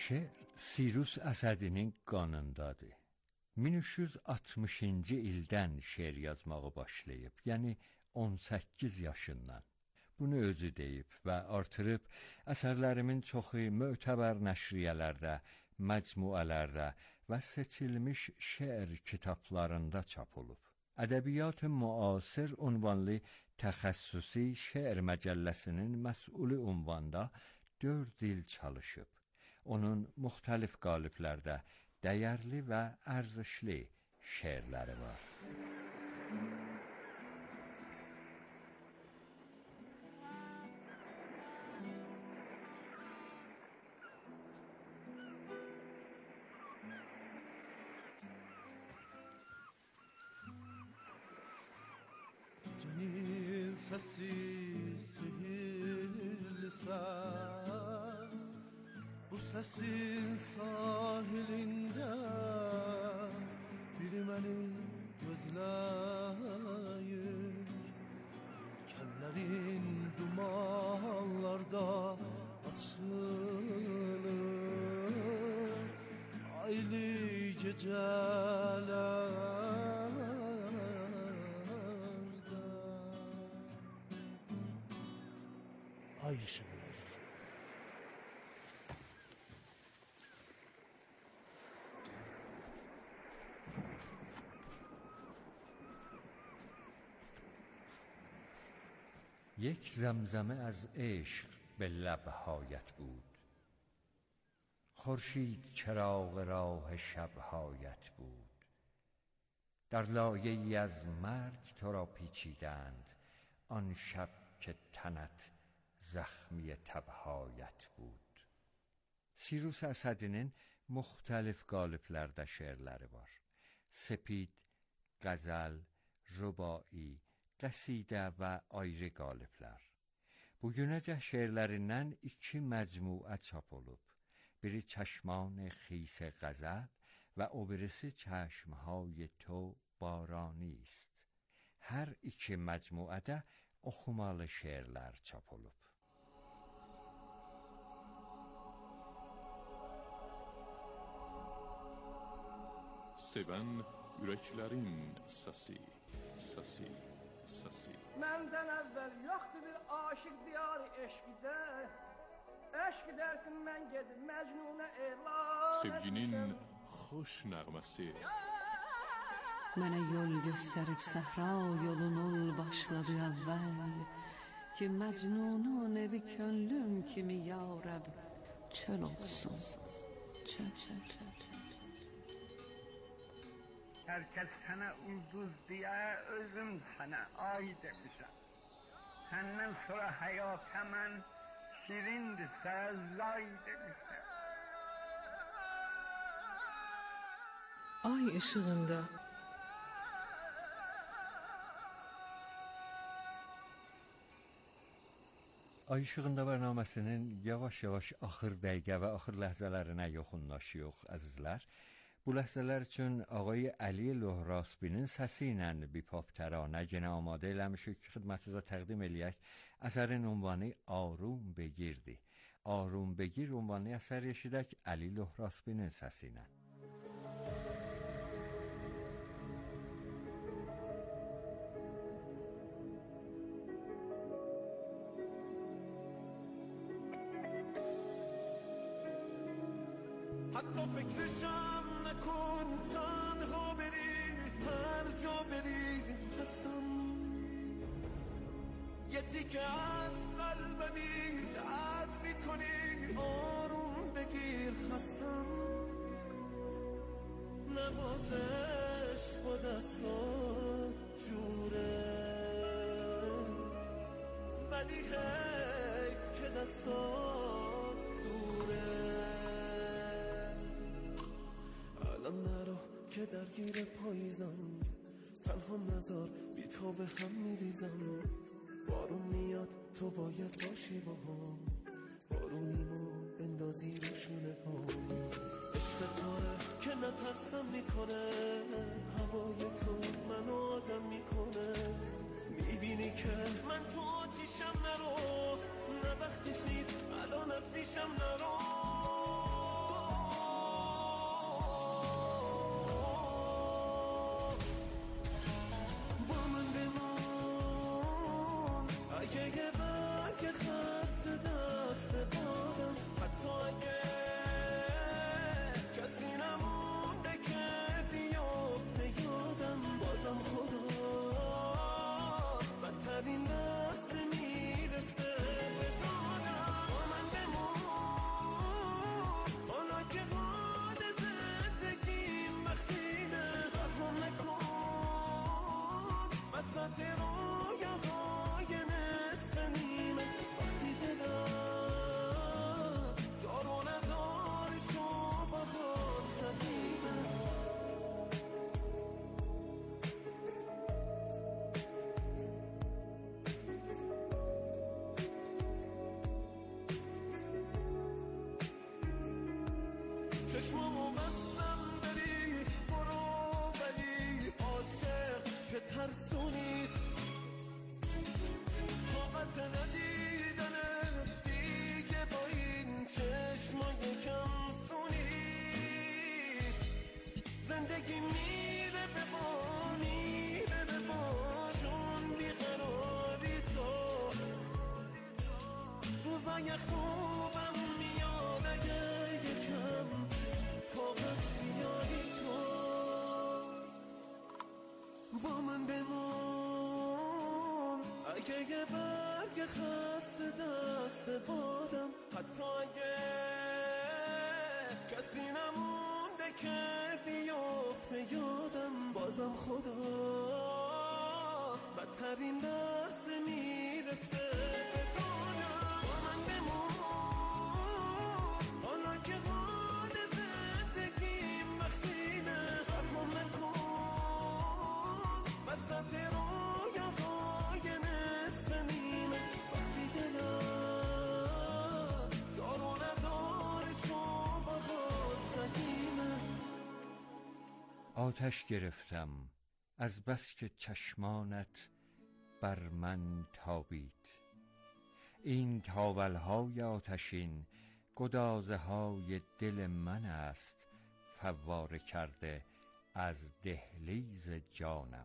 Şeir Sirus Əsədinin qanındadır. 1360-cı ildən şeir yazmağı başlayıb, yəni 18 yaşından. Bunu özü deyib və artırıb əsərlərimin çoxu mötəbər nəşriyyələrdə, məcmuələrdə və seçilmiş şeir kitablarında çap olub. Ədəbiyyat-ı müasir unvanlı təxəssüsi şeir məcəlləsinin məsulü unvanda 4 il çalışıb. Onun müxtəlif qaliblərdə dəyərli və ərzişli şeirləri var. Gecenin sesi sihirli ses, bu sesin sahilinde biri beni gözleyir. Yelkenlerin dumanlarda açılır aylı geceler. Ay ışığı. یک زمزمه از عشق به لب هایت بود، خورشید چراغ راه شبهایت بود. در لایه ای از مرگ تو را پیچیدند، آن شب که تنت زخمی تبهایت بود. Sirus Əsədinin müxtəlif qaliblərdə şeirləri var. Sepid, qəzəl, rübai, qəsidə və ayrı qaliblər. Bugünəcə şeirlərindən 2 məcmuə çap olub. Biri چشمان خیس غزل و o birisi چشمهای تو بارانی است. Hər 2 məcmuədə oxumalı şeirlər çap olub. Sevən ürəklərin səsi, səsi, səsi. Məndən əvvəl yoxdur bir aşiq diyarı eşqidə. Eşq dersin mən gedib Məcnunə elan. Sevginin xoş nəğməsi. Mənə yol göstərib səhra yolunul başladı əvvəl, ki Məcnunun evi könlüm kimi ya Rəb çöl olsun. Çöl, çöl, çöl, çöl. Herkes sana ulduz diye özüm sana ait demişim. Senden sonra hayat hemen şirindi sezlay demişim. Ay ışığında Ay İşığında bərnaməsinin yavaş-yavaş axır dəqiqə və axır ləhzələrinə yaxınlaşıyoruz əzizlər. Bu ləhzələr üçün ağay Əli Lohrasbinin səsi ilə bipop təranə yenə amadə eləmişik ki, xidmətinizə təqdim eləyək. Əsərin ünvanı Arum Begirdir. Arum Begir ünvanlı əsər eşidək Əli Lohrasbinin səsi ilə. حتی فکرشم نکن تنها بری هر جا بری هستم یه تیکه از قلبمی درد میکنی آروم بگیر خستم نوازش با دستات جوره ولی حیف که دستات دوره الان نرو که درگیر پاییزم تنها نزار بی تو به هم میریزم بارون میاد تو باید باشی با هم بارونیمو بندازی رو شونه هم عشق تاره که نترسم میکنه هوای تو منو آدم میکنه میبینی که من تو آتیشم نرو نه وقتش نیست الان از پیشم نرو برگ خسته دست بادم، حتی اگه کسی نمونده که بیافته یادم، بازم خدا بدترین لحظه میرسه به دادم. با من بمون حالا که حال زندگیم بخینه، رها نکن وسط رویاهای نصف نیمه، وقتی دلم دارو نداره شبهات سقیمه. چشمامو بستم بری برو، ولی عاشق که ترسونیست، طاقت ندیدنت دیگه با این چشمای کم سونیست. زندگی میره به با، میره به با، چون بیقراری تو. روزای خوبم میاد اگه یکم طاقت بیاری تو. با من بمون اگه یه برگ خسته دست بادم، حتی اگه کسی نمونده که بیافته یادم، بازم خدا بدترین لحظه میرسه به دادم. با من بمون حالا که حال زندگیم بخینه، رها نکن وسط رویاهای نصف نیمه، وقتی دلم دارو نداره شبهات سقیمه. آتش گرفتم از بس که چشمانت بر من تابید، این تاولهای آتشین گدازه های دل من است، فواره کرده از دهلیز جانم.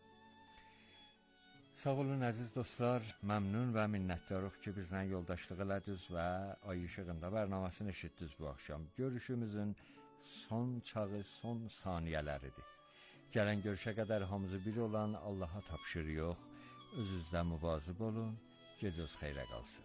Sağ olun əziz dostlar, məmnun və minnətdarıq ki, bizlə yoldaşlıq elədiniz və Ay İşığında bərnaməsini eşitdiniz bu axşam. Görüşümüzün son çağı, son saniyələridir. Gələn görüşə qədər hamımızı bir olan Allaha tapşırıq. Özünüzdə müvazib olun. Gecəniz xeyrə qalsın.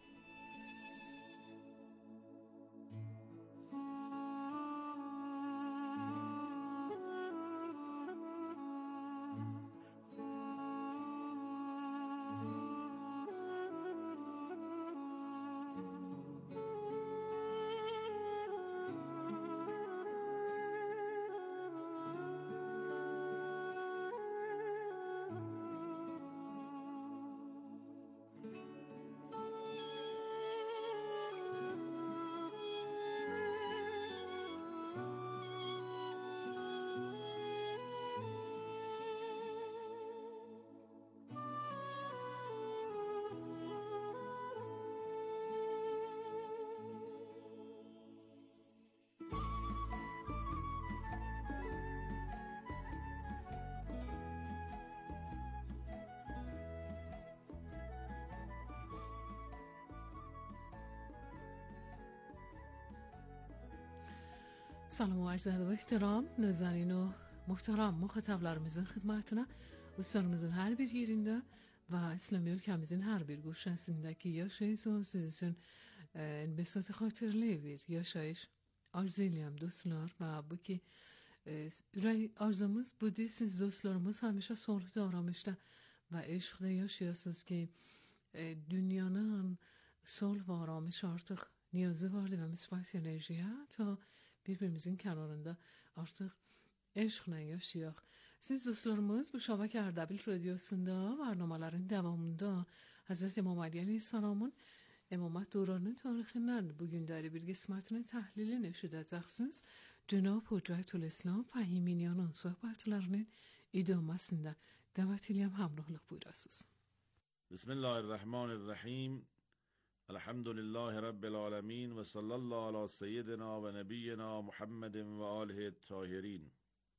سلام و عرض ادب و ehtiram nazarin و muhtaram muxatablarımızın xidmətinə, dostlarımızın hər bir yerində və İslami ölkəmizin hər bir guşəsindəki yaşayışınız siz üçün enbesat xatirli bir yaşayış arzu edirəm dostlar. Və bu ki ürək arzumuz budur, siz dostlarımız həmişə sağlıqda, aramışda və eşqdə yaşayasınız ki dünyanın صلح و آرامش artıq niyazı vardı və müsbət enerjiyə ta birbirimizin kənarında artıq eşqlə yaşayaq. Siz dostlarımız bu Şabək Ərdəbil Radiosunda bərnamələrin davamında Hazreti İmam Ali Aleyhisselamın İmamət dövrünün tarixindən bu günləri bir qismətini təhlilini eşidəcəksiniz. Cənab Hüccətülislam Fəhiminiyanın söhbətlərinin idaməsində dəvət edirəm, həmrəhlıq buyurasınız. Bismillahirrahmanirrahim. Elhamdülillahi Rabbil alemin ve sallallahu ala seyyidina ve nebiyyina Muhammedin ve alihi tahirin.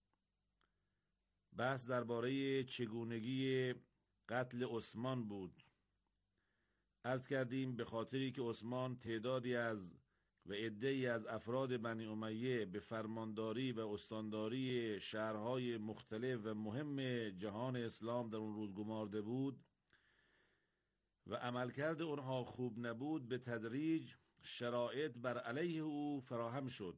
بحث درباره چگونگی قتل عثمان بود. عرض کردیم به خاطری که عثمان تعدادی از و عده‌ای از افراد بنی امیه به فرمانداری و استانداری شهرهای مختلف و مهم جهان اسلام در اون روز گمارده بود و عملکرد اونها خوب نبود، به تدریج شرایط بر علیه او فراهم شد.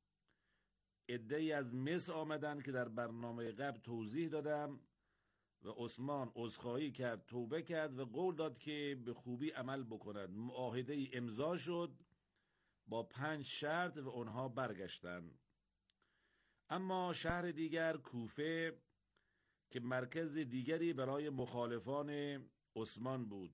عده‌ای از مصر آمدند که در برنامه قبل توضیح دادم و عثمان عذرخواهی کرد، توبه کرد و قول داد که به خوبی عمل بکند. معاهده امضا شد با 5 شرط و اونها برگشتند. اما شهر دیگر، کوفه، که مرکز دیگری برای مخالفان عثمان بود،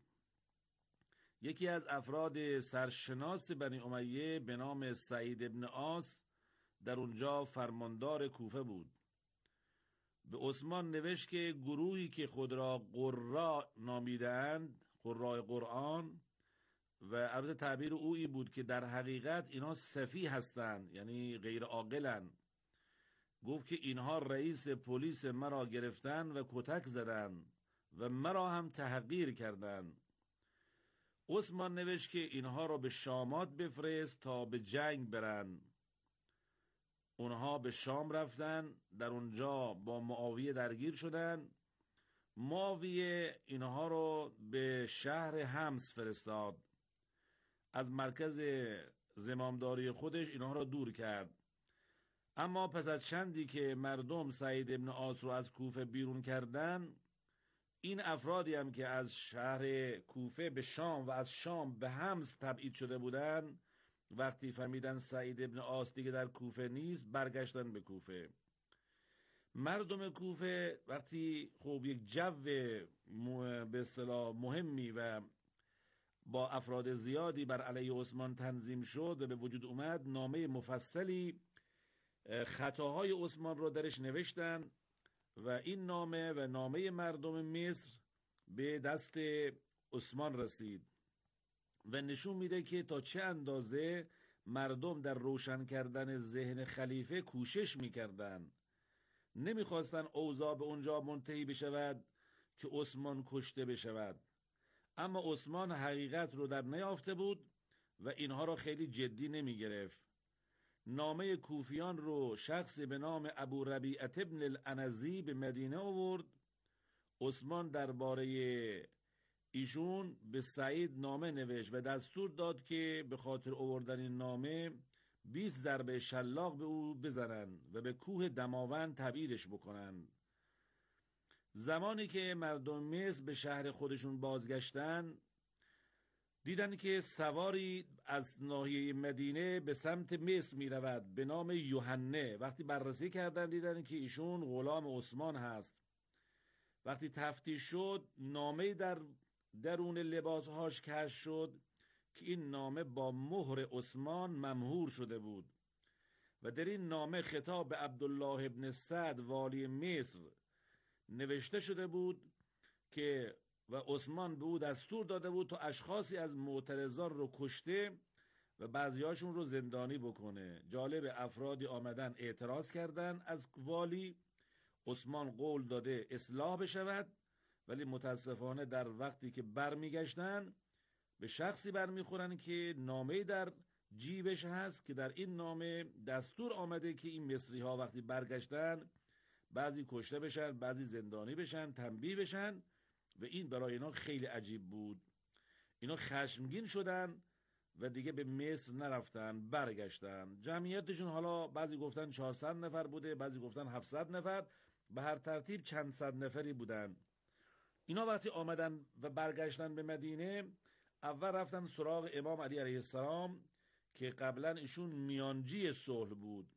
یکی از افراد سرشناس بنی امیه به نام سعید ابن عاص در اونجا فرماندار کوفه بود. به عثمان نوشت که گروهی که خود را قرا نامیدند، قرای قرآن، و البته تعبیر اویی بود که در حقیقت اینها سفیه هستند، یعنی غیر عاقلند. گفت که اینها رئیس پلیس مرا گرفتن و کتک زدن و مرا هم تحقیر کردند. عثمان نوشت که اینها را به شامات بفرست تا به جنگ برن. اونها به شام رفتن، در اونجا با معاویه درگیر شدن. معاویه اینها رو به شهر حمص فرستاد، از مرکز زمامداری خودش اینها را دور کرد. اما پس از چندی که مردم سعید ابن عاص رو از کوفه بیرون کردن، این افرادی هم که از شهر کوفه به شام و از شام به حمص تبعید شده بودن، وقتی فهمیدن سعید ابن عاص دیگه در کوفه نیست، برگشتن به کوفه. مردم کوفه وقتی خب یک جو به اصطلاح مهمی و با افراد زیادی بر علیه عثمان تنظیم شد و به وجود اومد، نامه مفصلی خطاهای عثمان رو درش نوشتن و این نامه و نامه مردم مصر به دست عثمان رسید و نشون میده که تا چه اندازه مردم در روشن کردن ذهن خلیفه کوشش میکردن. نمیخواستن اوضاع به اونجا منتهی بشود که عثمان کشته بشود، اما عثمان حقیقت رو در نیافته بود و اینها رو خیلی جدی نمیگرفت. نامه کوفیان رو شخصی به نام ابو ربیعه ابن العنزی به مدینه آورد. عثمان درباره ایشون به سعید نامه نوشت و دستور داد که به خاطر آوردن این نامه 20 ضربه شلاق به او بزنن و به کوه دماوند تبعیدش بکنن. زمانی که مردم مصر به شهر خودشون بازگشتن، دیدن که سواری از ناحیه مدینه به سمت مصر می رود به نام یوحنه. وقتی بررسی کردن دیدن که ایشون غلام عثمان هست. وقتی تفتیش شد، نامه در درون لباسهاش کشف شد که این نامه با مهر عثمان ممهور شده بود و در این نامه خطاب به عبدالله ابن سعد والی مصر نوشته شده بود که و عثمان به او دستور داده بود تا اشخاصی از معترضان رو کشته و بعضیاشون رو زندانی بکنه. جالب، افرادی آمدن اعتراض کردن از والی. عثمان قول داده اصلاح بشود، ولی متاسفانه در وقتی که برمیگشتن به شخصی برمیخورن که نامه در جیبش هست که در این نامه دستور آمده که این مصری ها وقتی برگشتن بعضی کشته بشن، بعضی زندانی بشن، تنبیه بشن و این برای اینا خیلی عجیب بود. اینا خشمگین شدن و دیگه به مصر نرفتن، برگشتن. جمعیتشون حالا بعضی گفتن 400 نفر بوده، بعضی گفتن 700 نفر، به هر ترتیب چند صد نفری بودن. اینا وقتی آمدن و برگشتن به مدینه، اول رفتن سراغ امام علی علیه السلام که قبلا ایشون میانجی صلح بود.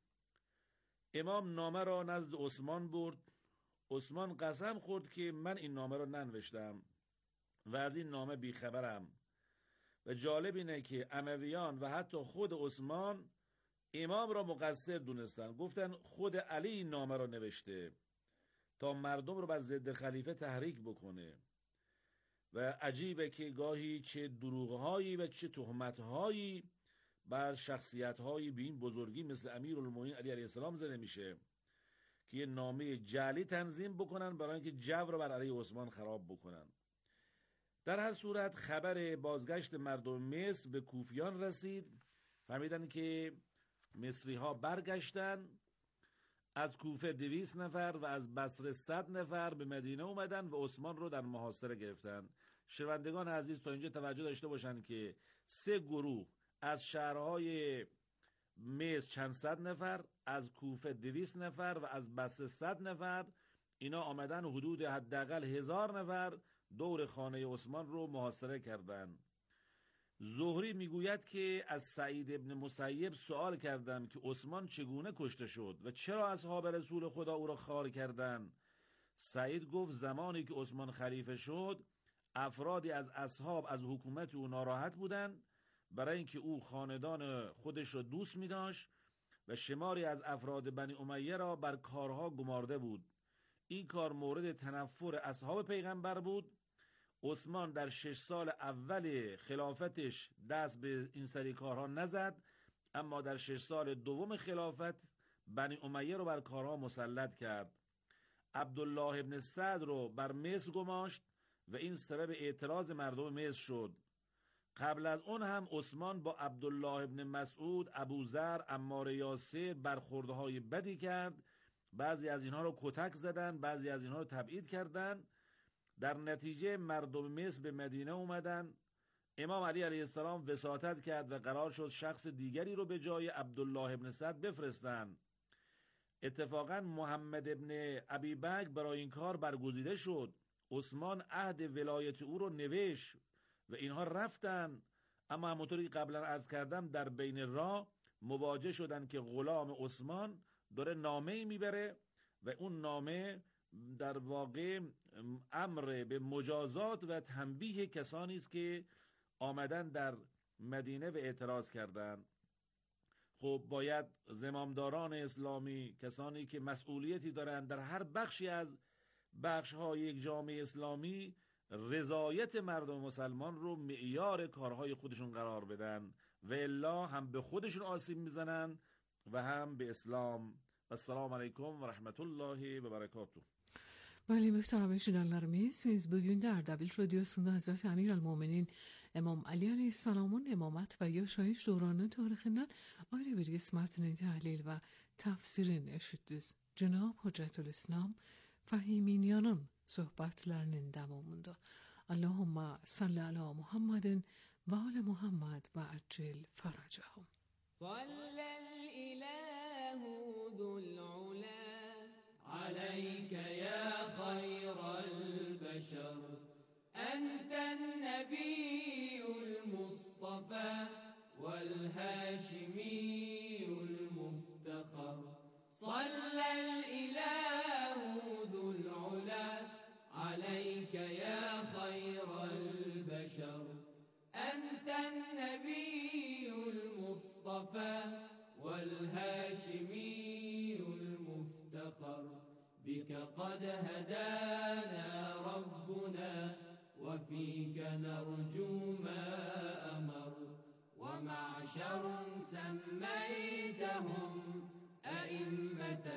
امام نامه را نزد عثمان برد. عثمان قسم خورد که من این نامه را ننوشتم و از این نامه بیخبرم. و جالب اینه که امویان و حتی خود عثمان امام را مقصر دونستن، گفتن خود علی این نامه را نوشته تا مردم رو بر ضد خلیفه تحریک بکنه. و عجیبه که گاهی چه دروغهایی و چه تهمتهایی بر شخصیتهایی به این بزرگی مثل امیرالمومنین علی علیه السلام زده میشه که یه نامه جعلی تنظیم بکنن برای اینکه جو رو بر علیه عثمان خراب بکنن. در هر صورت خبر بازگشت مردم مصر به کوفیان رسید. فهمیدن که مصری ها برگشتن. از کوفه 200 نفر و از بصره 100 نفر به مدینه اومدن و عثمان رو در محاصره گرفتن. شنوندگان عزیز تا اینجا توجه داشته باشن که 3 گروه از شهرهای مصر چند صد نفر، از کوفه 200 نفر و از بصره 100 نفر، اینا آمدن حدود حداقل 1000 نفر دور خانه عثمان رو محاصره کردند. زهری میگوید که از سعید ابن مسیب سوال کردم که عثمان چگونه کشته شد و چرا اصحاب رسول خدا او را خوار کردند. سعید گفت زمانی که عثمان خلیفه شد افرادی از اصحاب از حکومت او ناراحت بودند، برای اینکه او خاندان خودش را دوست می داشت و شماری از افراد بنی امیه را بر کارها گمارده بود. این کار مورد تنفر اصحاب پیغمبر بود. عثمان در 6 سال اول خلافتش دست به این سری کارها نزد، اما در 6 سال دوم خلافت بنی امیه رو بر کارها مسلط کرد. عبدالله ابن سعد رو بر مصر گماشت و این سبب اعتراض مردم مصر شد. قبل از اون هم عثمان با عبدالله ابن مسعود، ابوذر، عمار یاسر برخوردهای بدی کرد. بعضی از اینها رو کتک زدن، بعضی از اینها رو تبعید کردن. در نتیجه مردم مصر به مدینه اومدن. امام علی علیه السلام وساطت کرد و قرار شد شخص دیگری رو به جای عبدالله ابن سعد بفرستن. اتفاقا محمد ابن ابی بکر برای این کار برگزیده شد. عثمان عهد ولایت او رو نوشت و اینها رفتن، اما همونطوری که قبلا عرض کردم در بین راه مواجه شدن که غلام عثمان داره نامه‌ای میبره و اون نامه در واقع امر به مجازات و تنبیه کسانی است که آمدن در مدینه و اعتراض کردند. خب باید زمامداران اسلامی، کسانی که مسئولیتی دارند در هر بخشی از بخش‌های یک جامعه اسلامی، رضایت مردم مسلمان رو معیار کارهای خودشون قرار بدن و الا هم به خودشون آسیب میزنن و هم به اسلام. السلام علیکم و رحمت الله و برکاته. Bəli, möhtərəm eşidənlərimiz, siz bugün də Ərdəbil Radiosunda Həzrət Əmir Əl-Möminin İmam Ali Əleyhisselamın imamət və yaşayış dövrünün tarixindən ayrı bir qismətinin təhlil və təfsirini eşitdiniz. Cənab Hüccətülislam Fəhiminiyanın söhbətlərinin davamında. Allahumma salli ala Muhammedin və alə Muhammed və əccil fərəcəhum. Sallal ilahu dhul ula عليك يا خير البشر أنت النبي المصطفى والهاشمي المفتخر صلى الإله ذو العلا عليك يا خير البشر أنت النبي المصطفى والهاشمي المفتخر بك قد هدانا ربنا وفيك نرجو ما أمر ومعشر سميتهم أئمة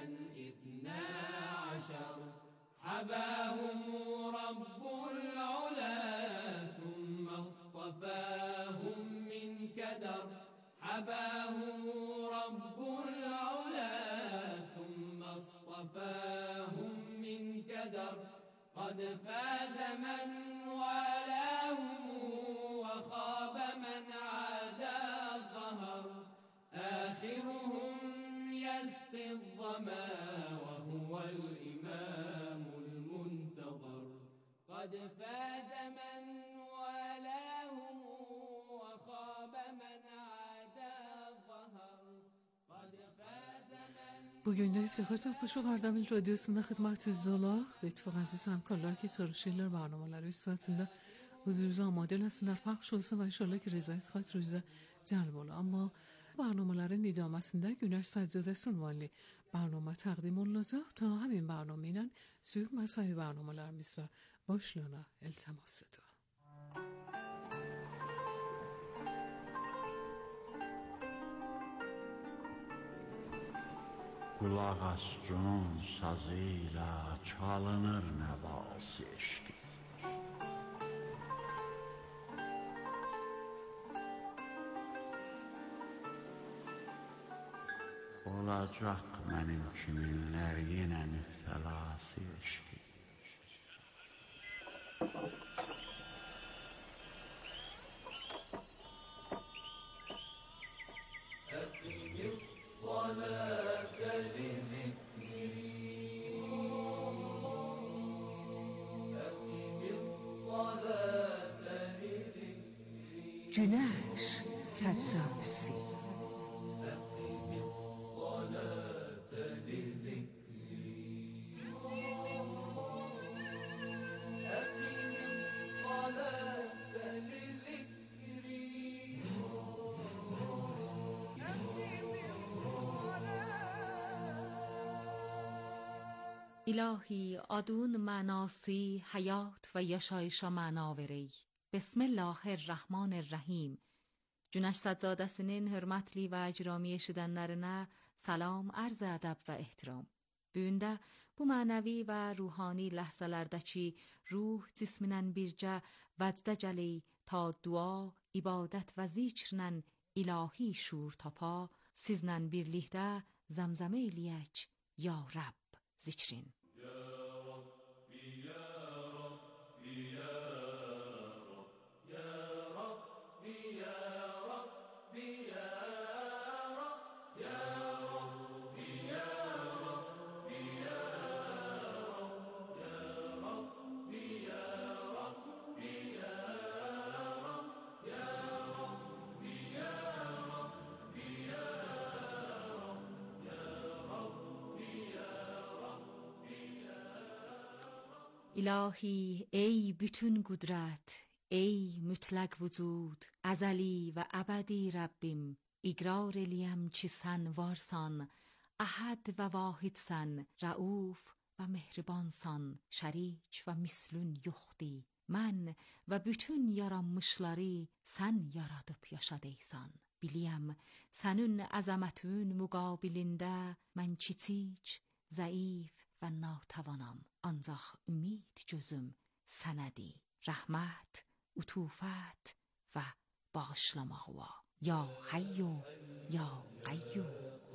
12 حباهم رب العلا ثم اصطفاهم من كدر حباهم رب العلا ثم اصطفاهم من كدر قد فاز من والاهم وخاب من عادى الظهر آخرهم يسقي الظما وهو الإمام المنتظر قد فاز من والاهم وخاب من عادى الظهر قد فاز من. Bugün de iftihar Paşa Ərdəbil Radiosunda xidmətinizdə olaq. Lütfən əziz həmkarlar ki, soruşurlar برنامه‌ları saatında huzurunuza amade olsunlar, pəxş olsun və inşallah ki, rəzayət xatirinizə cəlb ola. Amma برنامه‌ların idaməsində Günəş Səccadəsi ünvanlı برنامه təqdim olunacaq. Ta həmin برنامه ilə sülh məsai برنامه‌larımızla başlana iltimas edirəm. Qulaq as cunun sazı ilə çalınır nəvası eşqi. olacaq mənim kiminlər yenə müftəlası eşki. Günəş Səccadəsi. İlahi adun mənası həyat və yaşayışa məna verey. Bismillahirrahmanirrahim. Günəş Səccadəsinin hörmətli və icrami eşidənlərinə salam, arz ədəb və ehtiram. Bu gündə bu mənəvi və ruhani ləhzələrdə ki, ruh cisminən bircə vəcdə gəli ta dua, ibadət və zikrnən ilahi şuur tapa, sizlə birlikdə zəmzəmə eləyək, ya Rəbb zikrin. İlahi ey bütün qüdrət, ey mütləq vücud, əzəli və əbədi Rəbbim, iqrar eləyəm ki sən varsan, əhəd və vahidsən, rəuf və mehribansan, şərik və mislün yoxdi. Mən və bütün yaranmışları sən yaradıb yaşadıysan. Biliyəm sənin əzəmətin müqabilində mən kiçik, zəif və natəvanam. Ancaq ümid gözüm sənədi. Rəhmət, ütufət və bağışlamağa. Ya Hayyu, ya Qayyum.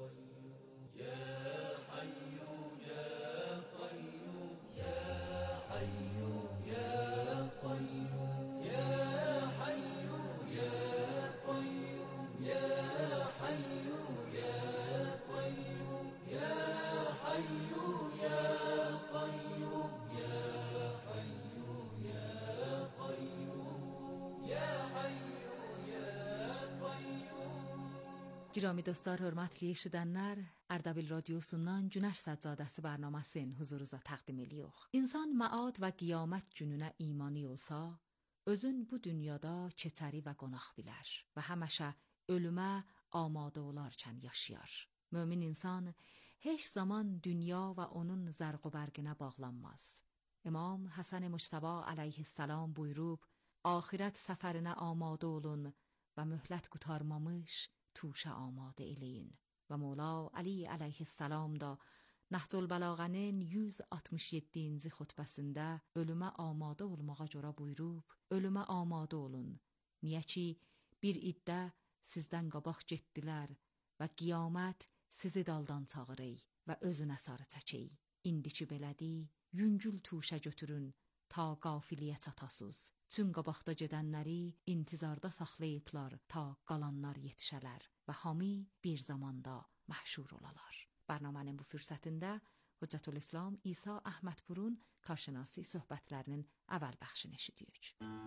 Girami dostlar, hörmətli eşidənlər, Ərdəbil radiosundan Günəş Səccadəsi bərnaməsin huzurunuza təqdim edirik. İnsan məad və qiyamət gününə imani olsa, özün bu dünyada keçəri və qonaq bilər və həmişə ölümə amadə olarkən yaşayar. Mömin insan heç zaman dünya və onun zərq və bərqinə bağlanmaz. İmam Həsən Məctəba əleyhissalam buyurub, axirət səfərinə amadə olun və möhlət qurtarmamış توشه آماده eləyin. Və Mola Ali əleyhissalam da Nəhcül Bəlağənin 167-ci xutbəsində ölümə amadə olmağa görə buyurub, ölümə amadə olun. Niyə ki, bir iddə sizdən qabaq getdilər və qiyamət sizi daldan çağırır və özünə sarı çəkir. İndiki belədi, yüngül tuşə götürün ta qafiliyə çatasız. Çün qabaqda gedənləri intizarda saxlayıblar ta qalanlar yetişələr və hamı bir zamanda məhşur olalar. Bərnamənin bu fürsətində Hüccətülislam İsa Əhmədpurun karşınası söhbətlərinin əvvəl bəxşini eşidirik.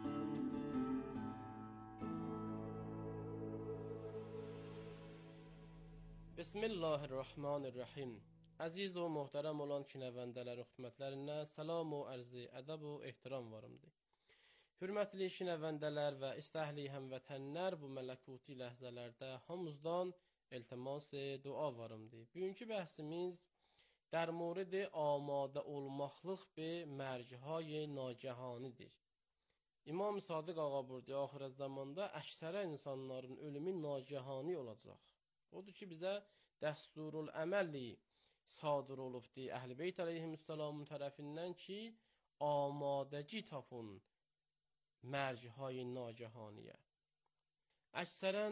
Bismillahirrahmanirrahim. Əziz və möhtərəm olan şinəvəndələrin xidmətlərinə salam və ərzi, ədəb və ehtiram varımdır. Hürmətli şinəvəndələr və istəhli həmvətənlər, bu mələkuti ləhzələrdə hamımızdan iltimas dua varımdır. Bugünkü bəhsimiz در مورد آماده olmaqlıq به مرجهای nagahanidir. İmam Sadiq ağa burada axirət zamanda əksərə insanların ölümü nagahani olacaq. Odur ki, bizə dəsturul əməli sadır olubdur Əhl-i Beyt əleyhissalamın tərəfindən ki, amadəci tapın mərcihay nagahaniyə. Əksərən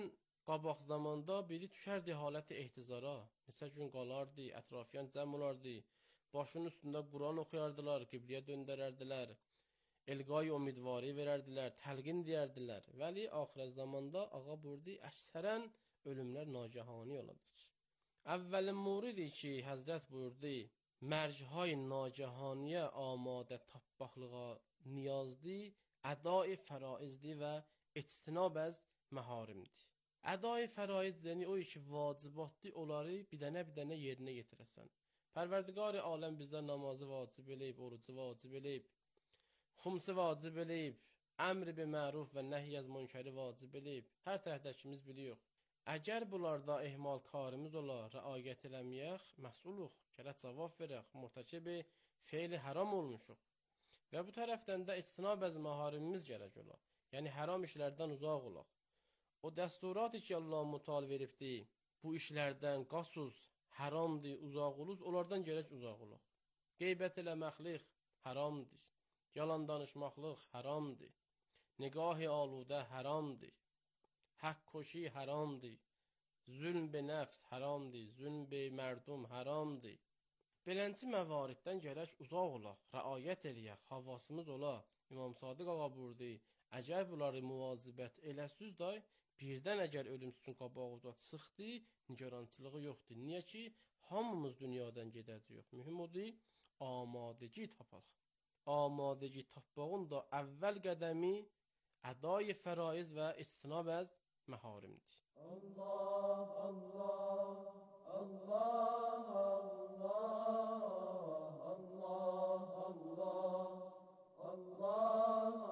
Qabaq zamanda biri düşərdi haləti ehtizara. Neçə gün qalardı, ətrafiyan cəm olardı. Başının üstündə Quran oxuyardılar, qibliyə döndərərdilər. Elqay umidvari verərdilər, təlqin deyərdilər. Vəli axirət zamanda ağa burdi əksərən ölümlər nagahani oladır. Əvvəlin muridir ki, Həzrət buyurdu, mərchay nagahaniyə amadə tabbaqlığa niyazdı, ədai fəraizdi və ictinab az məharimdir. Ədai fəraiz yəni o ki, vacibatdır, onları bir dənə yerinə yetirəsən. Pərverdigar aləm bizdən namazı vacib eləyib, orucu vacib eləyib, xumsi vacib eləyib, əmr bi məruf və nəhy az münkəri vacib eləyib. Hər təhdəkimiz biliyor. Əgər bunlarda ehmalkarımız ola, rəayət eləməyək, məsulluq, gərək cavab verək, murtakibi feyli haram olmuşuq. Və bu tərəfdən də ictinab az məharimimiz gərək ola. Yəni haram işlərdən uzaq olaq. O dəsturatı ki, Allah mutal veribdi, bu işlərdən qasuz, haramdır, uzaq oluz, onlardan gərək uzaq olaq. Qeybət eləməklik haramdır, yalan danışmaqlıq haramdır, nigahi aludə haramdır, haqq koşi haramdır, zülm be nəfs haramdır, zülm be mərdum haramdır. Belənci məvariddən gərək uzaq olaq, rəayət eləyək, havasımız ola. İmam Sadiq ağa buyurdu, əgər bunları muvazibət eləsiz day, birdən əgər ölümsüzün qabağıda çıxdı, nigarançılığı yoxdur. Niyə ki, hamımız dünyadan gedəcəyik. Mühüm odur, amadəci tapaq. Amadəci tapmağın da əvvəl qədəmi ədai fəraiz və istinab az məharimdir. Allah, Allah, Allah, Allah, Allah, Allah,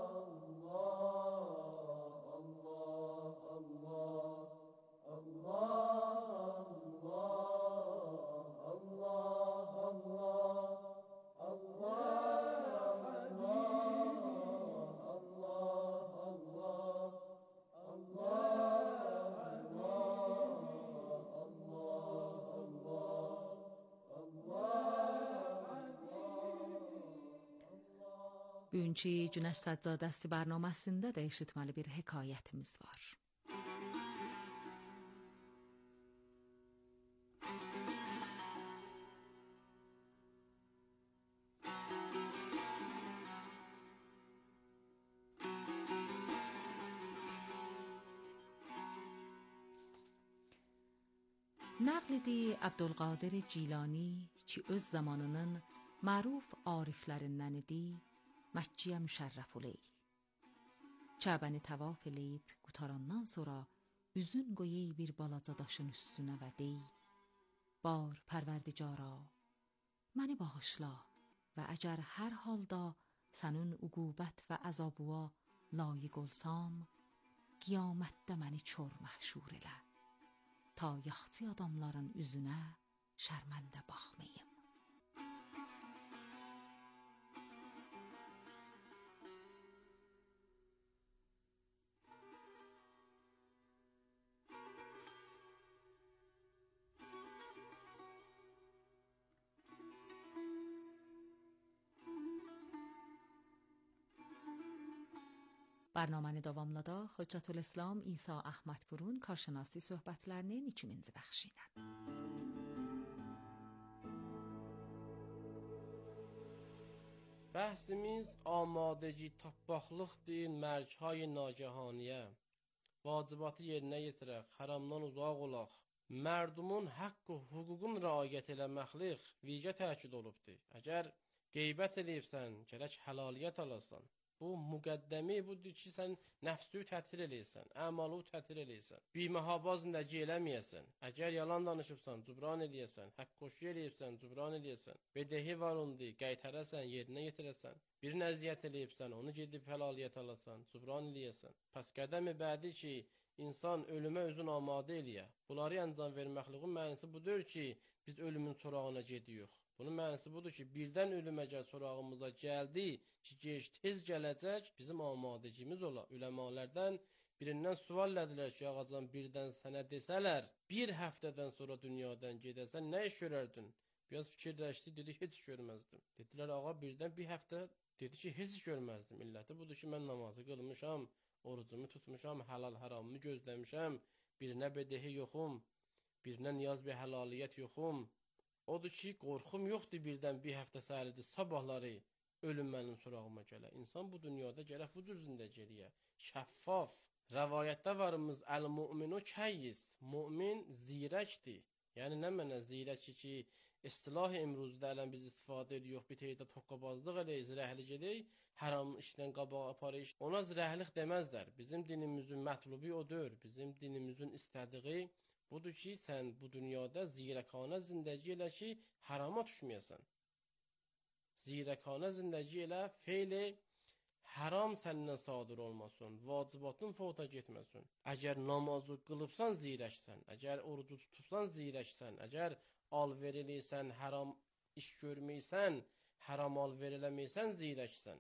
Bugünkü Günəş Səccadəsi bərnaməsində də eşitməli bir hekayətimiz var. Nəql edir Abdülqadir Cilani ki, öz zamanının məruf ariflərindən idi, Məkkiyə müşərrəf oley. Kəbəni təvaf eləyib, qutarandan sonra üzün qoyey bir balaca daşın üstünə və dey, bar pərverdicara, məni bağışla və əgər hər halda sənin uqubət və əzabıva layiq olsam, qiyamətdə məni çor məhşur elə, ta yaxçı adamların üzünə şərməndə baxmayım. برنامəni davamlada Hüccətül-İslam İsa Əhmədpurun karşınası söhbətlərinin 2-ci bəxşi ilə. Bəhsimiz amadəci tapbaqlıqdır, mərchay nagahaniyə. Vacibatı yerinə yetirək, haramdan uzaq olaq. Mərdumun haqq və hüququn rəayət eləməklik vicə təkid olubdur. Əgər qeybət eləyibsən, gərək halaliyyət alasan. Bu müqəddəmi budur ki, sən nəfsü tətir eləyəsən, əmalı tətir eləyəsən, biməhabaz nəci eləməyəsən, əgər yalan danışıbsan, cübran eləyəsən, haqq qoşu eləyibsən, cübran eləyəsən, bedehi var ondi, qaytarəsən, yerinə yetirəsən, bir nəziyyət eləyibsən, onu gedib halaliyyət alasan, cübran eləyəsən. Pəs qədəmi bədi ki, insan ölümə özün amadə eləyə. Bunları əncam verməkliğin mənisi budur ki, biz ölümün sorağına gediyox. Bunun mənisi budur ki, birdən ölüm əgər sorağımıza gəldi ki, gec tez gələcək, bizim amadəcimiz ola. Üləmalərdən birindən sual lədilər ki, ağacan birdən sənə desələr, bir həftədən sonra dünyadan gedəsən, nə iş görərdin? Biraz fikirləşdi, dedi, heç görməzdim. Dedilər, ağa birdən bir həftə, dedi ki, heç görməzdim. İlləti budur ki, mən namazı qılmışam, orucumu tutmuşam, halal haramımı gözləmişəm, birinə bedehi yoxum, birinə niyaz bir həlaliyyət yoxum. Odur ki, qorxum yoxdur birdən bir həftə səhəridir, sabahları ölüm mənim sorağıma gələ. İnsan bu dünyada gərək bu cür zindəci eləyə. Şəffaf. Rəvayətdə varımız əl-mu'minu kəyyis. Mümin zirəkdir. Yəni nə mənə zirəki ki, istilah imruzdə ələn biz istifadə edirik, bir teydə toqqabazlıq eləyik, zirəhlik edək, haram işdən qabağa aparıq. Ona zirəhlik deməzlər. Bizim dinimizin mətlubi odur. Bizim dinimizin istədiyi budur ki, sən bu dünyada zirəkanə zindəci elə ki, harama düşməyəsən. Zirəkanə zindəci elə, feyli haram səndən sadır olmasın, vacibatın fota getməsin. Əgər namazı qılıbsan, zirəksən. Əgər orucu tutubsan, zirəksən. Əgər alver eləysən, haram iş görməysən, haram alver eləməysən, zirəksən.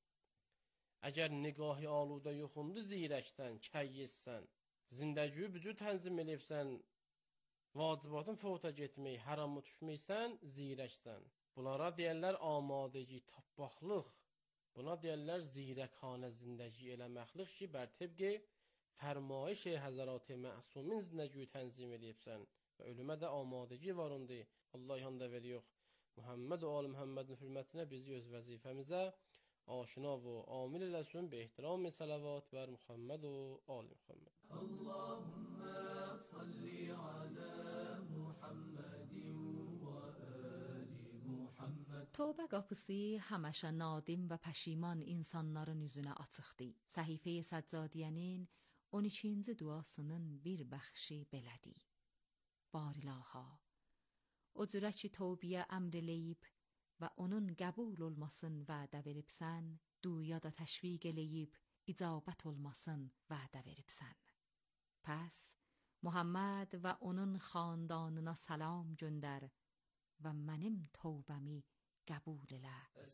Əgər nigahi aludə yoxundu, zirəksən, kəyyissən. Zindəgiyi bücür tənzim eləyibsən, vacibatın fota getmək, haramı düşməksən, zirəksən. Bunlara deyərlər amadəgi, tabbaqlıq. Buna deyərlər zirəkanə zindəgi eləməklik ki, bər təbqi fərmayış-i həzərat-ı məsumin zindəgiyi tənzim eləyibsən və ölümə də amadəgi var ondu. Allah yanda veriyor. Muhammed və Ali Muhammedin hürmətinə bizi öz vəzifəmizə aşina və amil eləsin bi ehtiram-ı salavat bər Muhammed və Ali Muhammed. Allahümme salli ala Muhammedin və Ali Muhammed. Tövbə qapısı həmişə nadim və pəşiman insanların üzünə açıqdır. Səhifə-i Səccadiyənin 12-ci duasının bir bəxşi belədir. Barilaha, o cürə ki tövbəyə əmr eləyib və onun qəbul olmasın vədə veribsən, duya da təşviq eləyib icabət olmasın vədə veribsən. Pəs Muhammed və onun xandanına salam göndər və mənim tövbəmi qəbul elə.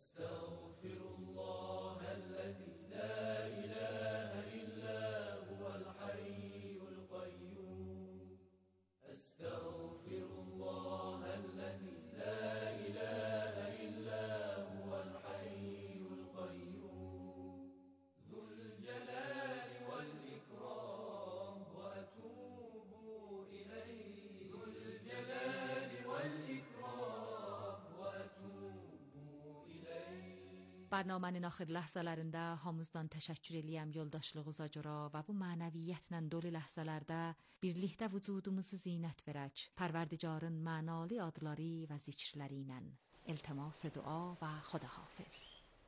Estağfirullahəl-ləzi la iləhə illə huvəl hayyul qayyum. Estağfirullahəl-ləzi la iləhə illə huvəl hayyul qayyum. Zülcəlali vəl-ikram və ətubu iləyh. Zülcəlali vəl-ikram və ətubu iləyh. Barnamanın axır ləhzələrində hamımızdan təşəkkür eləyəm yoldaşlığınıza görə və bu mənəviyyətlə dolu ləhzələrdə birlikdə vücudumuzu zinət verək. Pərverdigarın mənalı adları və zikrləri ilə iltimas dua və xudahafiz.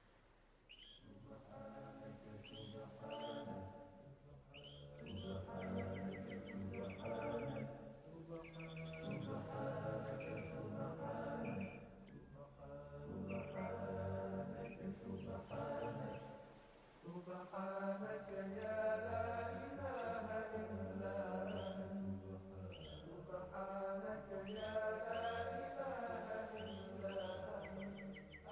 سبحانك يا لا إله إلا أنت. سبحانك يا لا إله إلا أنت.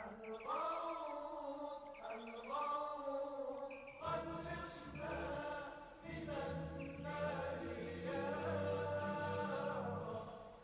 الغوث الغوث خلصنا من النار يا رب.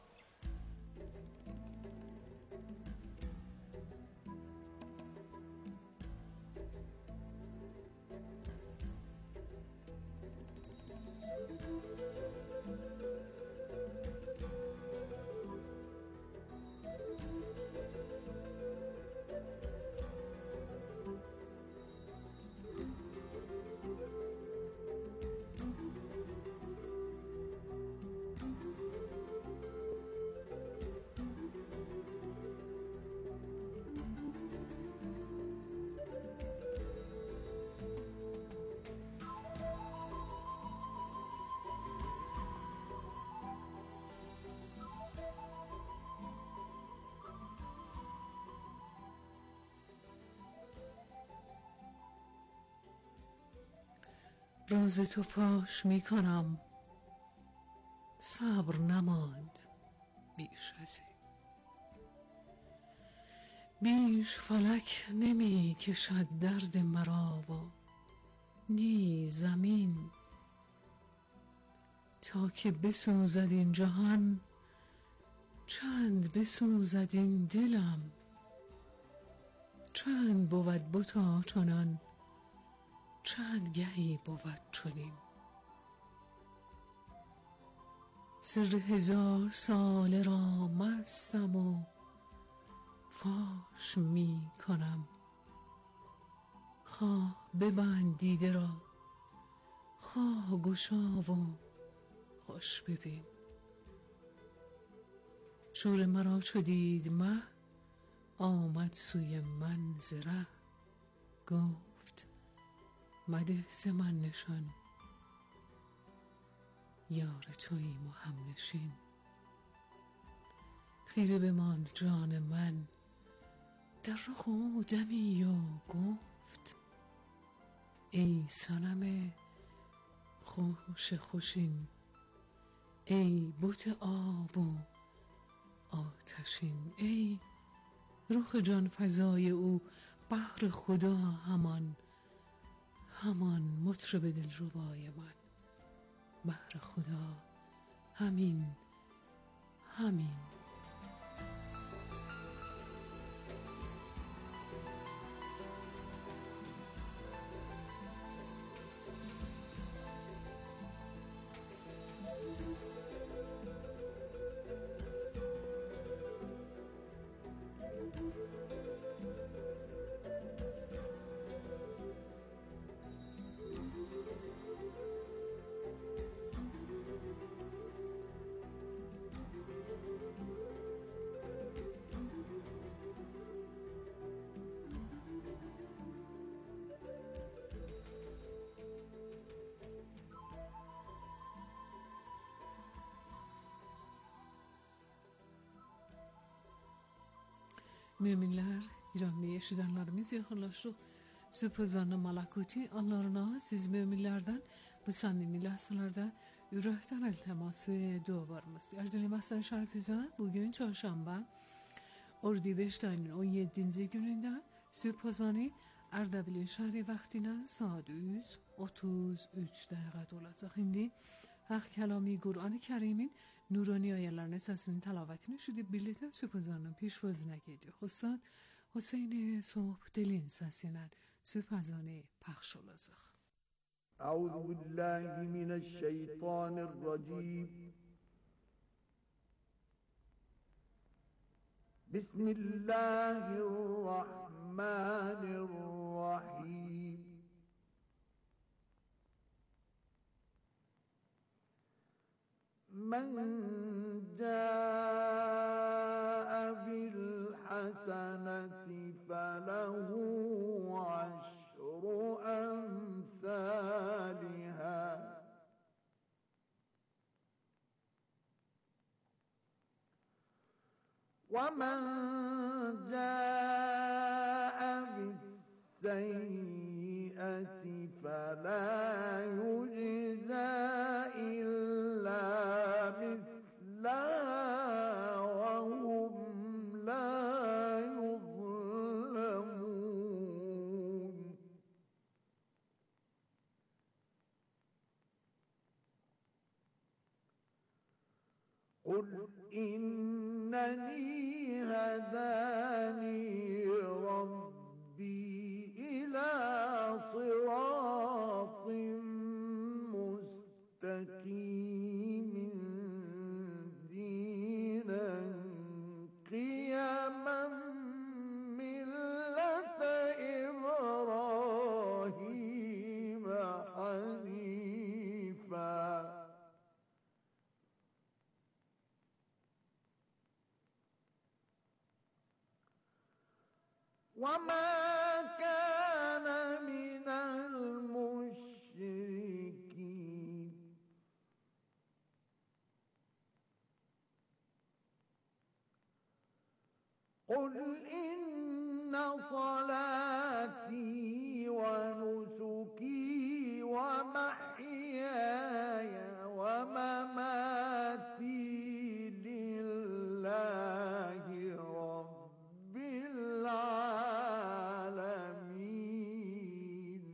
راز تو فاش می کنم، صبر نماند بیش از این. بیش فلک نمی کشد درد مرا و نی زمین. تا که بسوزد این جهان چند بسوزد این دلم. چند بود بتا چنان چند گهی بود چنین. سر 1000 ساله را مستم و فاش می کنم. خواه ببند دیده را، خواه گشا و خوش ببین. شور مرا چو دید مه، آمد سوی من ز ره. گفت مده ز من نشان، یار توییم و همنشین. خیره بماند جان من در رخ او دمی و گفت ای صنم خوش خوشین، ای بت آب و آتشین. ای رخ جان فزای او بحر خدا، همان مطرب دلربای من. بحر خدا همین. Müminler, İran yaşayanlarımız yakınlaştık. Süpüzanlı malakuti Allah'ına siz müminlerden bu samimi lahzalarda yürekten iltiması dualarımızdır. Arz dilemezsen şerifizan bugün çarşamba Eylül ayının 17. gününde süpüzanı Erdebil'in şehri vaktine saat 3:33 olacak. Şimdi hak kelami Kur'an-ı Kerim'in nurani ayarlarına sesinin telavetini şudip birlikte süpüzanın pişvazına gidiyor. Xüsusən Hüseyin Sohbdil'in sesiyle süpüzanı pəxş olacaq. Euzubillahimineşşeytanirracim. Bismillahirrahmanirrahim. Men ca'e bil haseneti felehu aşru emsaliha ve men ca'e bis seyyiati fela yujza illa mislaha ve hum la yuzlamun. Kul inneni hedani Rabbi ila sıratin mustakimin dinen kıyamen millete İbrahim hanifa وَمَا كَانَ مِنَ الْمُشْرِكِينَ. قُلْ إِنَّ صَلَاتِي وَنُسُكِي وَمَحْيَايَ وَمَمَاتِي لِلَّهِ رَبِّ الْعَالَمِينَ.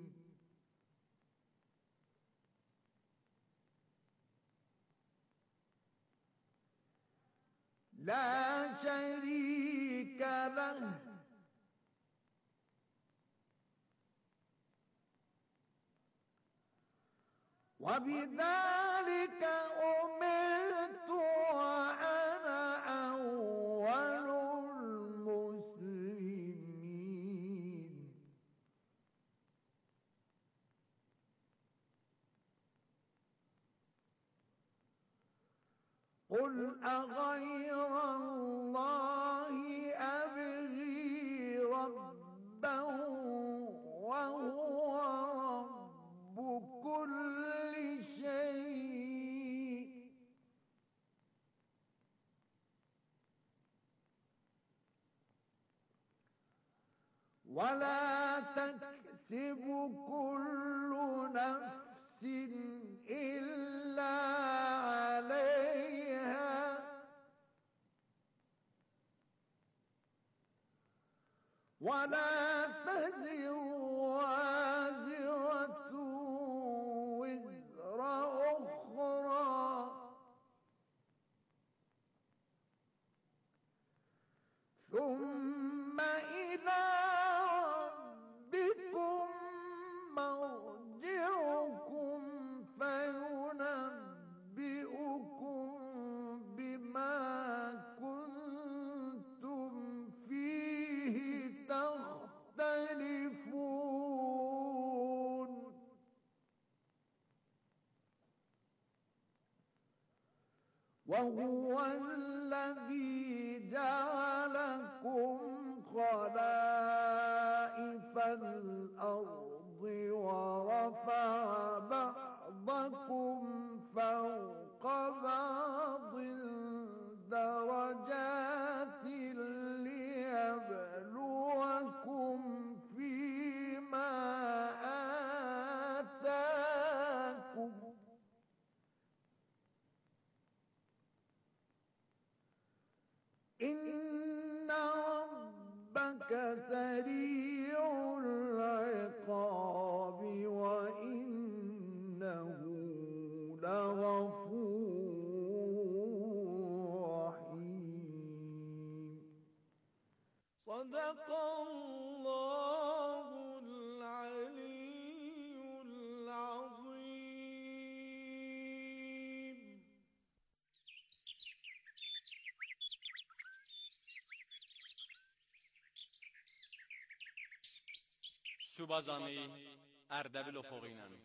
لَا شَرِيكَ لَهُ وَبِذَلِكَ أُمِرْتُ قل أغير الله أبغي ربا وهو رب كل شيء ولا تكسب كل نفس إلا عليها ولا تزر وازرة وزر أخرى ثم إلى ربكم مرجعكم فينبئكم بما كنتم فيه تختلفون وهو الذي جعلكم خلائف الأرض ورفع بعضكم فوق بعض درجات ليبلوكم فيما آتاكم إن ربك سريع العقاب وإنه لغفور رحيم صدق الله العلي العظيم. سوبازانی اردبیل افقینمی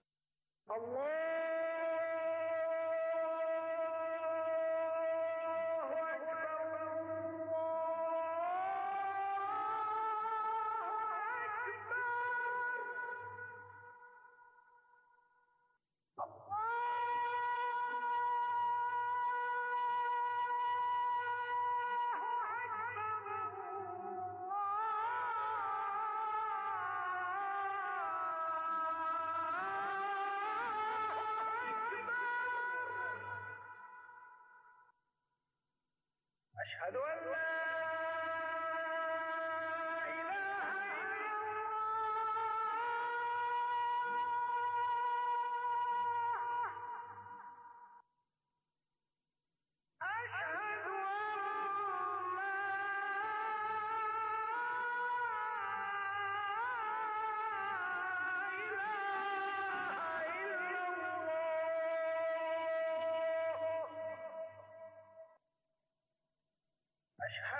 أشهد أن لا إله إلا الله أشهد أن لا إله إلا الله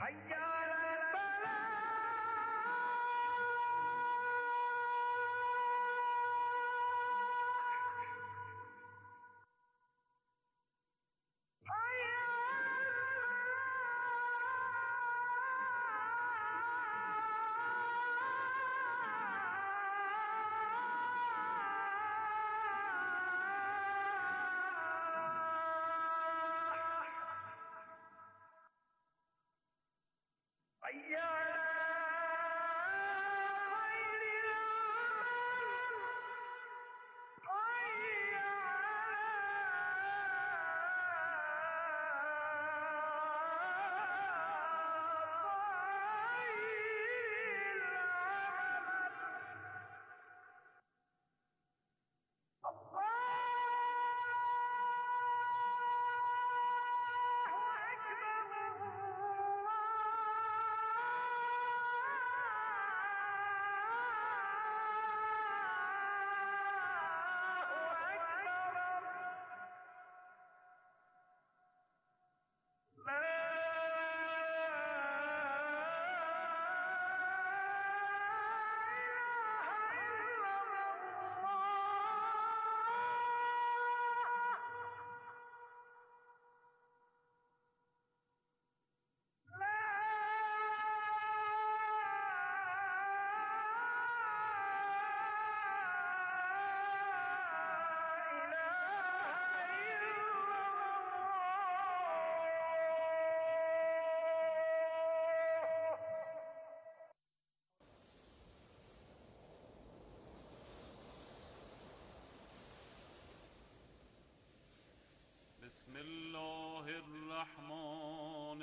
بسم الله الرحمن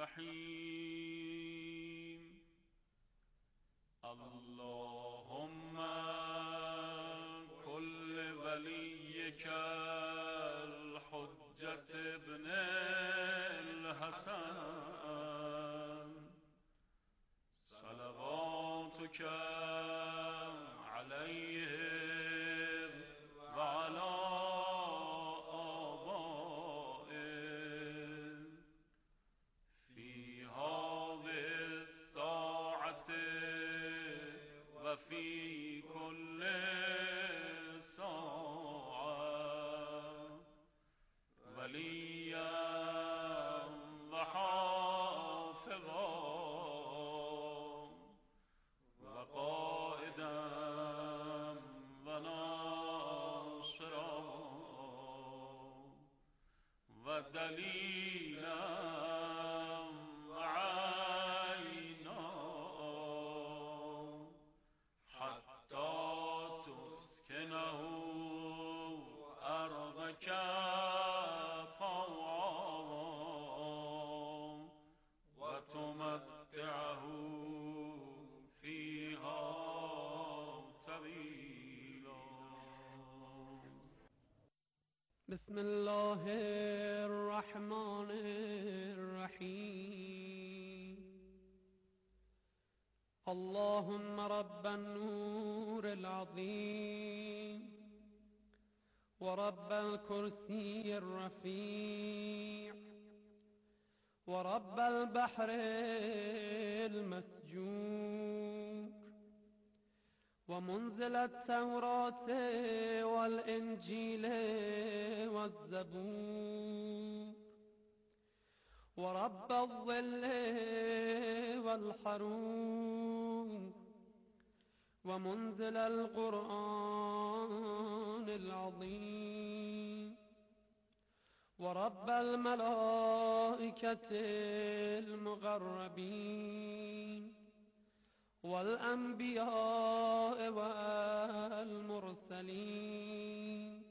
الرحیم. اللهم كل وليك الحجة ابن الحسن صلواتك عليه وعلى في كل ساعة وليا وحافظا وقائدا وناصرا ودليلا وتمتعه فيها طويلا. بسم الله الرحمن الرحيم. اللهم رب النور العظيم ورب الكرسي الرفيع ورب البحر المسجور ومنزل التوراة والإنجيل والزبور ورب الظل والحرور ومنزل القرآن العظيم ورب الملائكة المقربين والأنبياء والمرسلين.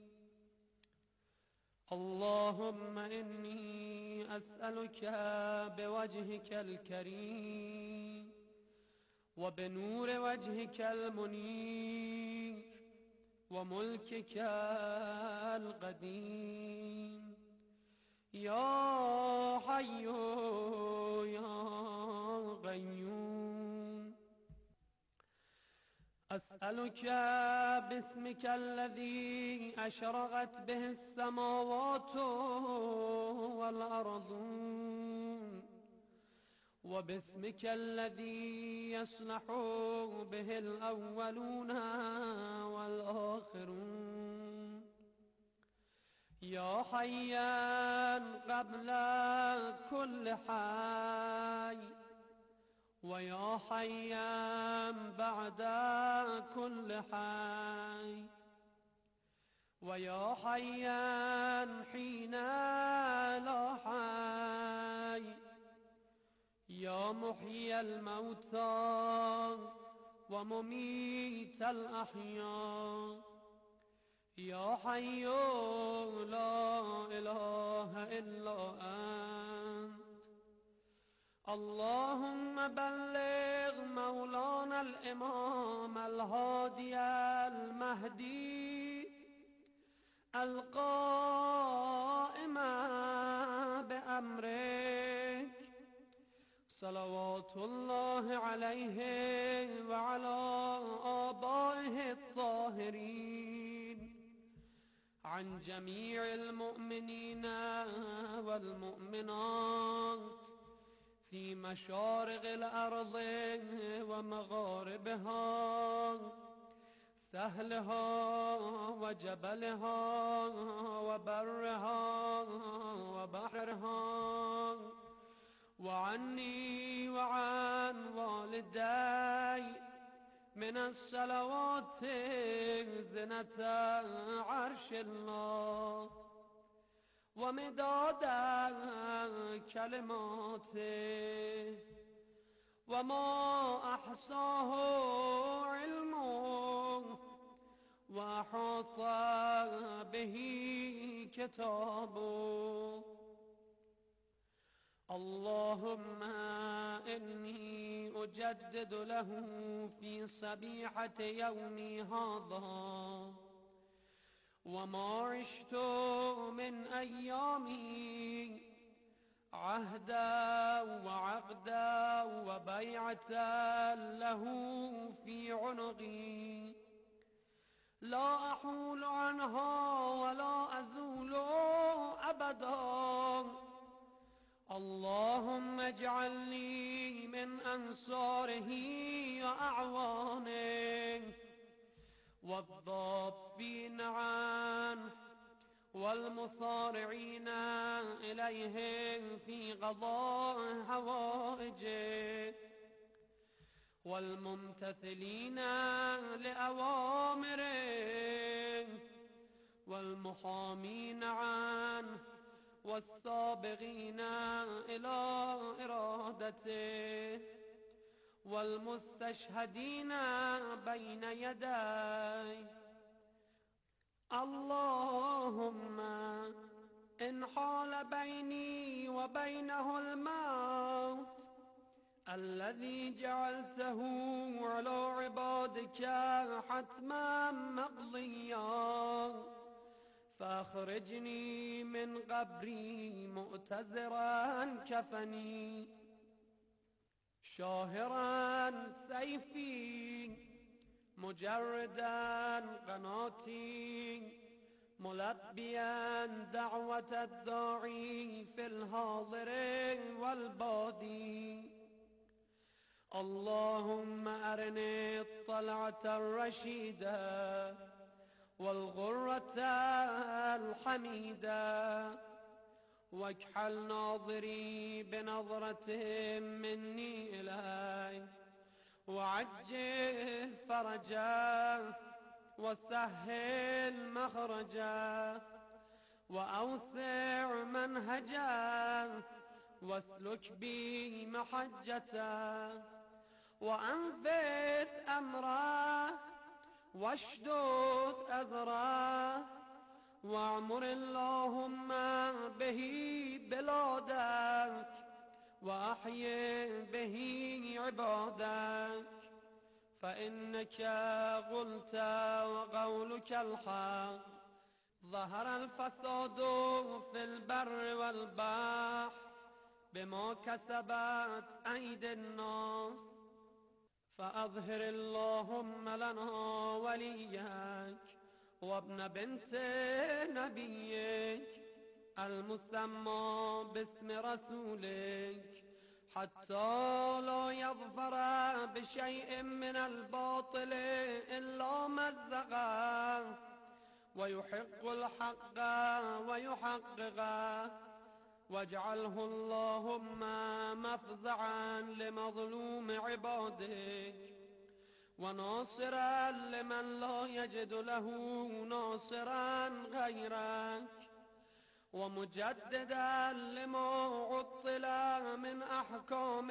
اللهم إني أسألك بوجهك الكريم وبنور وجهك المنير وملكك القديم يا حي يا قيوم. أسألك باسمك الذي أشرقت به السماوات والأرض وباسمك الذي يصلح به الأولون والآخرون يا حيا قبل كل حي ويا حيا بعد كل حي ويا حيا حين لا حي يا محيي الموتى ومميت الأحياء يا حي لا إله إلا أنت اللهم بلغ مولانا الإمام الهادي المهدي القائم بأمرك صلوات الله عليه وعلى آبائه الطاهرين عن جميع المؤمنين والمؤمنات في مشارق الأرض ومغاربها سهلها وجبلها وبرها وبحرها وعني وعن والدي من الصلوات زنة عرش الله ومداد كلماته وما أحصاه علمه وأحاط به كتابه اللهم إني أجدد له في صبيحة يومي هذا وما عشت من أيامي عهدا وعقدا وبيعة له في عنقي لا أحول عنها ولا أزول أبدا اللهم اجعلني من أنصاره وأعوانه والضابين عنه والمصارعين إليه في قضاء حوائجه والممتثلين لأوامره والمحامين عنه والسابقين إلى إرادته والمستشهدين بين يديه اللهم إن حال بيني وبينه الموت الذي جعلته على عبادك حتما مقضيا فأخرجني من قبري مؤتزرا كفني شاهرا سيفي مجردا قناتي ملبيا دعوة الداعي في الحاضر والبادي اللهم أرني الطلعة الرشيدة والغرة الحميدة واكحل ناظري بنظرة مني إليك وعجل فرجا وسهل مخرجا وأوسع منهجا واسلك بي محجتا وأنفذ أمره واشدد أزره واعمر اللهم به بلادك وأحيي به عبادك فإنك قلت وقولك الحق ظهر الفساد في البر والبحر بما كسبت أيدي الناس فأظهر اللهم لنا وليك وابن بنت نبيك المسمى باسم رسولك حتى لا يظفر بشيء من الباطل إلا مزقه ويحق الحق ويحققه. واجعله اللهم مفزعا لمظلوم عبادك وناصرا لمن لا يجد له ناصرا غيرك ومجددا لما عطل من أحكام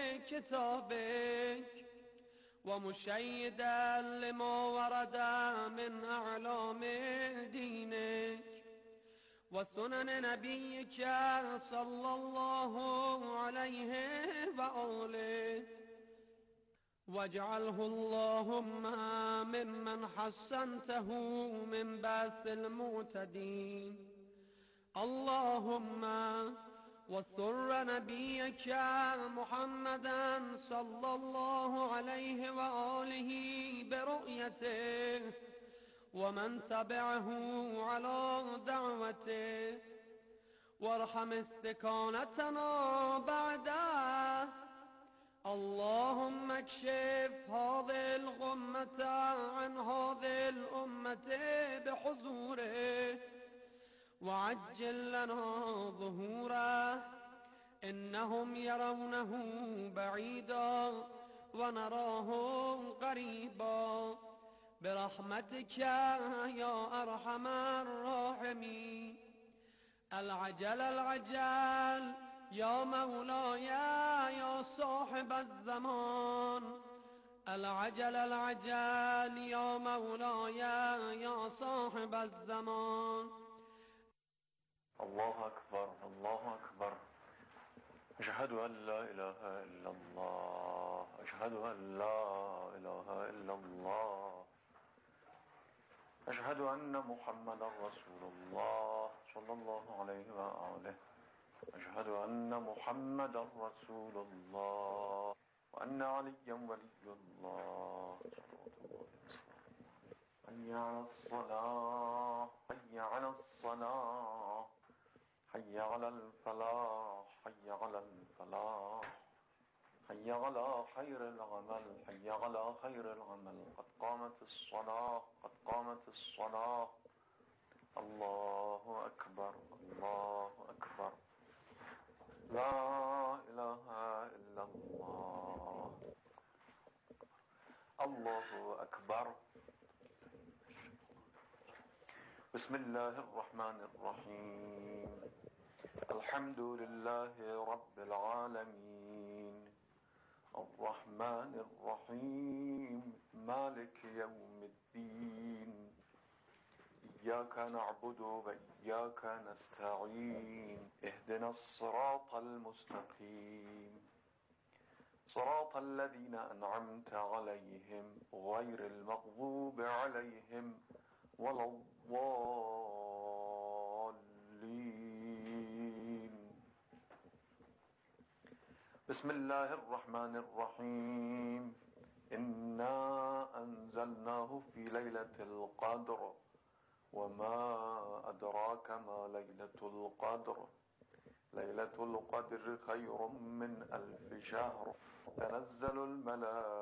كتابك ومشيدا لما ورد من أعلام دينك وسنن نبيك صلى الله عليه وآله. واجعله اللهم ممن حسنته من بأس المعتدين. اللهم وسر نبيك محمدا صلى الله عليه وآله برؤيته ومن تبعه على دعوته وارحم استكانتنا بعده. اللهم اكشف هذه الغمة عن هذه الأمة بحضوره وعجل لنا ظهوره. إنهم يرونه بعيدا ونراه قريبا برحمتك يا أرحم الراحمين. العجل العجل يا مولاي يا صاحب الزمان. العجل العجل يا مولاي يا صاحب الزمان. الله أكبر الله أكبر. أشهد أن لا إله إلا الله. أشهد أن لا إله إلا الله. أشهد أن محمد رسول الله صلى الله عليه وآله. أشهد أن محمد رسول الله وأن عليا ولي الله. حي على الصلاة حي على الصلاة حي على الفلاح حي على الفلاح حي على خير العمل حي على خير العمل. قد قامت الصلاة قد قامت الصلاة. الله أكبر الله أكبر. لا إله إلا الله. الله أكبر. بسم الله الرحمن الرحيم. الحمد لله رب العالمين الرحمن الرحيم مالك يوم الدين. إياك نعبد وإياك نستعين. اهدنا الصراط المستقيم صراط الذين أنعمت عليهم غير المغضوب عليهم ولا الضالين. بسم الله الرحمن الرحيم. إنا أنزلناه في ليلة القدر وما أدراك ما ليلة القدر. ليلة القدر خير من 1000 شهر. تنزل الملائكة